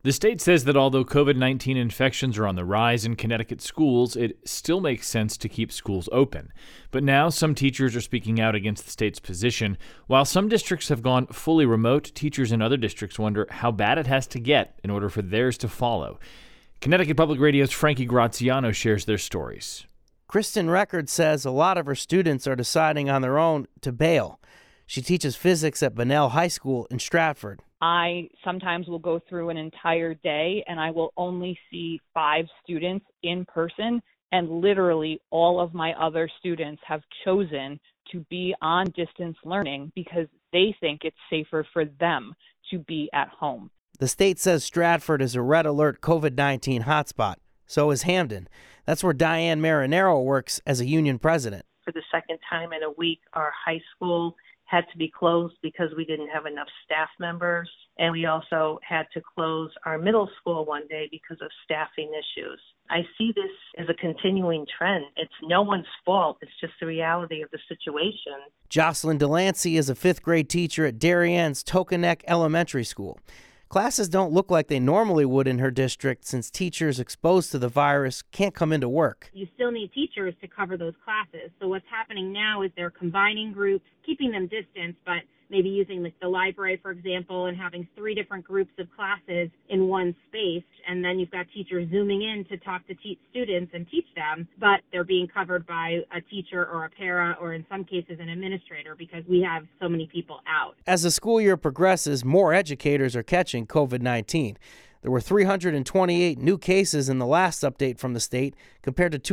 The state says that although COVID-19 infections are on the rise in Connecticut schools, it still makes sense to keep schools open. But now some teachers are speaking out against the state's position. While some districts have gone fully remote, teachers in other districts wonder how bad it has to get in order for theirs to follow. Connecticut Public Radio's Frankie Graziano shares their stories. Kristen Record says a lot of her students are deciding on their own to bail. She teaches physics at Bunnell High School in Stratford. I sometimes will go through an entire day and I will only see 5 students in person, and literally all of my other students have chosen to be on distance learning because they think it's safer for them to be at home. The state says Stratford is a red alert COVID-19 hotspot. So is Hamden. That's where Diane Marinero works as a union president. For the second time in a week, our high school had to be closed because we didn't have enough staff members. And we also had to close our middle school one day because of staffing issues. I see this as a continuing trend. It's no one's fault. It's just the reality of the situation. Jocelyn Delancey is a 5th grade teacher at Darienne's Tokanek Elementary School. Classes don't look like they normally would in her district since teachers exposed to the virus can't come into work. You still need teachers to cover those classes. So what's happening now is they're combining groups, keeping them distant, but maybe using the library, for example, and having 3 different groups of classes in one space. And then you've got teachers zooming in to talk to students and teach them, but they're being covered by a teacher or a para or in some cases an administrator because we have so many people out. As the school year progresses, more educators are catching COVID-19. There were 328 new cases in the last update from the state compared to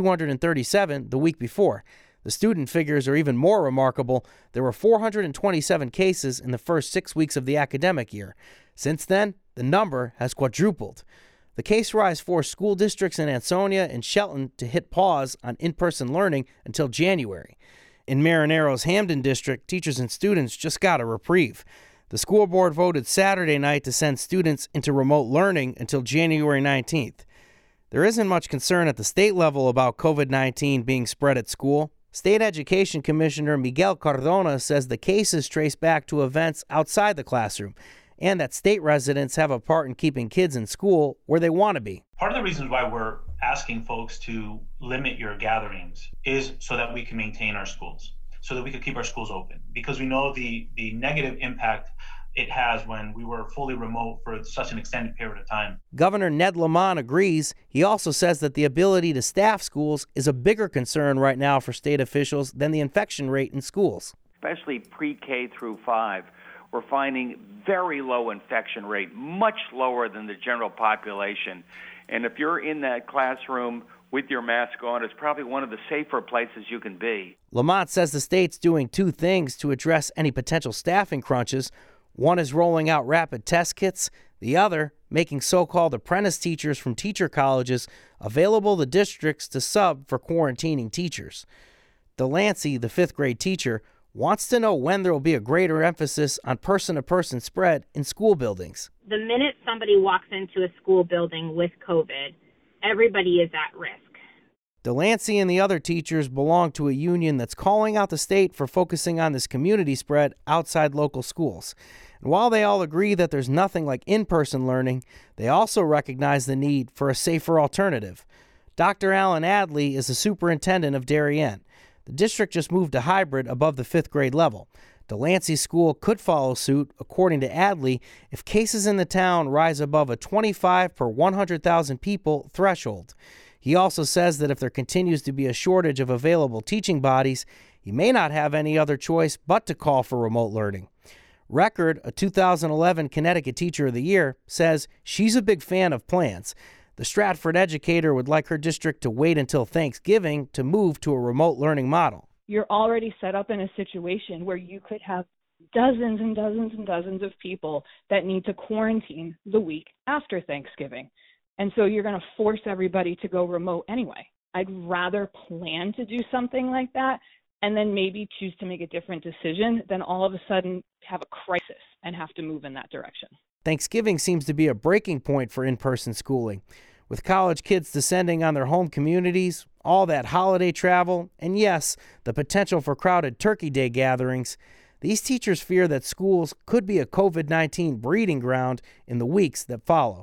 237 the week before. The student figures are even more remarkable. There were 427 cases in the first 6 weeks of the academic year. Since then, the number has quadrupled. The case rise forced school districts in Ansonia and Shelton to hit pause on in-person learning until January. In Marinero's Hamden district, teachers and students just got a reprieve. The school board voted Saturday night to send students into remote learning until January 19th. There isn't much concern at the state level about COVID-19 being spread at school. State Education Commissioner Miguel Cardona says the cases trace back to events outside the classroom and that state residents have a part in keeping kids in school where they want to be. Part of the reasons why we're asking folks to limit your gatherings is so that we can maintain our schools, so that we can keep our schools open, because we know the negative impact it has when we were fully remote for such an extended period of time. Governor Ned Lamont agrees. He also says that the ability to staff schools is a bigger concern right now for state officials than the infection rate in schools. Especially pre-K through 5, we're finding very low infection rate, much lower than the general population. And if you're in that classroom with your mask on, it's probably one of the safer places you can be. Lamont says the state's doing 2 things to address any potential staffing crunches. One is rolling out rapid test kits. The other, making so-called apprentice teachers from teacher colleges available to districts to sub for quarantining teachers. Delancey, the 5th grade teacher, wants to know when there will be a greater emphasis on person-to-person spread in school buildings. The minute somebody walks into a school building with COVID, everybody is at risk. Delancey and the other teachers belong to a union that's calling out the state for focusing on this community spread outside local schools. And while they all agree that there's nothing like in-person learning, they also recognize the need for a safer alternative. Dr. Alan Adley is the superintendent of Darien. The district just moved to hybrid above the 5th grade level. Delancey's school could follow suit, according to Adley, if cases in the town rise above a 25 per 100,000 people threshold. He also says that if there continues to be a shortage of available teaching bodies, he may not have any other choice but to call for remote learning. Record, a 2011 Connecticut Teacher of the Year, says she's a big fan of plans. The Stratford educator would like her district to wait until Thanksgiving to move to a remote learning model. You're already set up in a situation where you could have dozens and dozens and dozens of people that need to quarantine the week after Thanksgiving. And so you're going to force everybody to go remote anyway. I'd rather plan to do something like that and then maybe choose to make a different decision than all of a sudden have a crisis and have to move in that direction. Thanksgiving seems to be a breaking point for in-person schooling. With college kids descending on their home communities, all that holiday travel, and yes, the potential for crowded Turkey Day gatherings, these teachers fear that schools could be a COVID-19 breeding ground in the weeks that follow.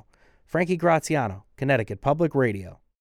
Frankie Graziano, Connecticut Public Radio.